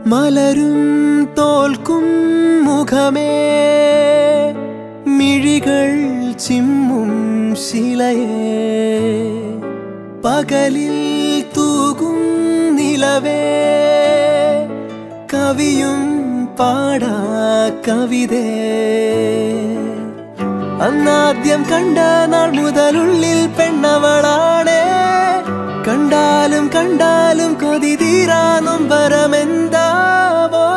മലരും തോൽക്കും മുഖമേ മിഴികൾ ചിമ്മും ശിലയേ പകലിൽ തൂകും നിലവേ കവിയും പാടാ കവിതേ അന്നാദ്യം കണ്ട നാൾ മുതലുള്ളിൽ പെണ്ണവളാണേ കണ്ടാലും കണ്ടാലും കൊതി തീരാ നൊമ്പരമെന്താവോ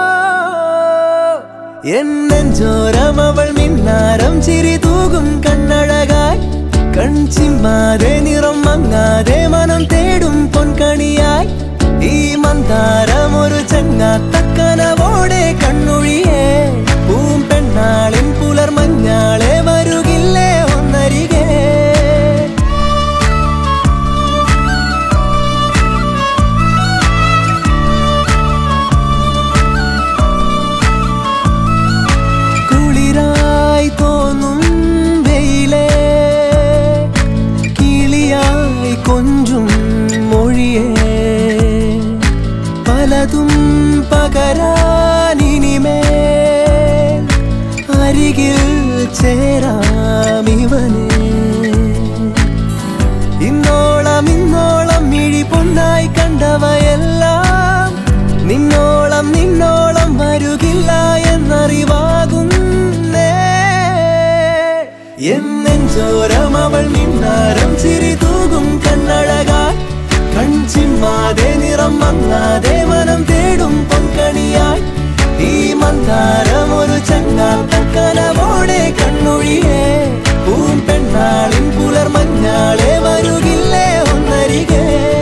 എന്നെഞ്ചോരം അവൾ മിന്നാരം ചിരി തൂകും കണ്ണഴകായി കൺചിമ്മാതെ നിറം മങ്ങാതെ മനം തേടും പൊൻകണിയായി ഈ മന്ദാരം ഒരു ചങ്ങാത്തക്കനവോടെ കണ്ണൊഴിയേ പൂമ്പെണ്ണാളിൻ പുലർമഞ്ഞാളെ വരുകില്ലേ ഒന്നരികെ കുളിരായി തോന്നും വെയിലേ കിളിയായി കൊഞ്ചും മൊഴിയേ പലതും പകരാനിനിമേൽ അരികിൽ ചേരാമിവനെ ഇന്നോളം മിഴി പൊന്നായി കണ്ടവയെല്ലാം നിന്നോളം വരുകില്ല എന്നറിവാകുന്നേ എന്നെഞ്ചോരം അവൾ മിന്നാരം ചിരി തൂകും കണ്ണഴകായി കൺചിമ്മാതെ നിറം മങ്ങാതെ മനം തേടും പൊൻകണിയായി ഈ മന്ദാരം ഒരു ചങ്ങാത്തക്കനവോടെ കണ്ണൊഴിയേ പൂമ്പെണ്ണാളിൻ പുലർമഞ്ഞാളെ വരുകില്ലേ ഒന്നരികെ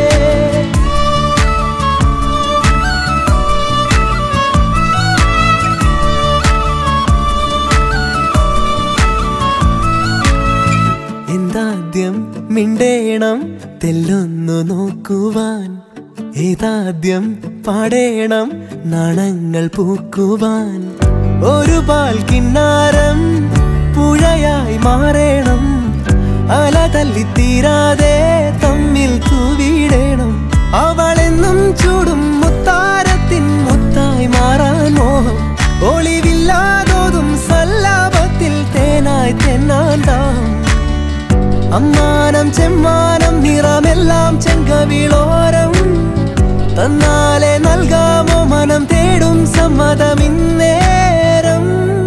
എന്താദ്യം മിണ്ടേണം തെല്ലൊന്നു നോക്കുവാൻ ഏതാദ്യം പാടേണം നാണങ്ങൾ പൂക്കുവാൻ ഒരു പാൽ കിന്നാരം പുഴയായി മാറേണം അല തല്ലിത്തീരാതെ തമ്മിൽ തൂവിടേണം അവളെന്നും ചൂടും മുത്താരത്തിൻ മുത്തായി മാറാൻ മോഹം ഒളിവില്ലാതോതും സല്ലാപത്തിൽ തേനായി തെന്നാണ്ടാം അമ്മാനം ചെമ്മാനം നിറമെല്ലാം ചെങ്കവിളോരം തന്നാലെ നൽകാമോ മനം തേടും സമ്മതമിന്നേരം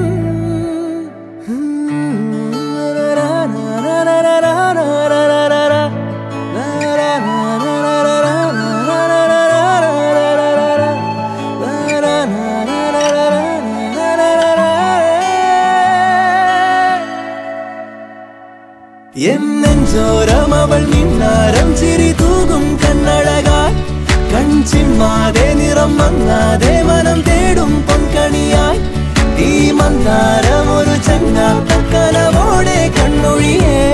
എന്നെഞ്ചോരം അവൾ മിന്നാരം ചിരി തൂകും കണ്ണഴകായി കൺചിമ്മാതെ നിറം മങ്ങാതെ മനം തേടും പൊൻകണിയായി ഈ മന്ദാരം ഒരു ചങ്ങാത്തക്കനവോടെ കണ്ണൊഴിയേ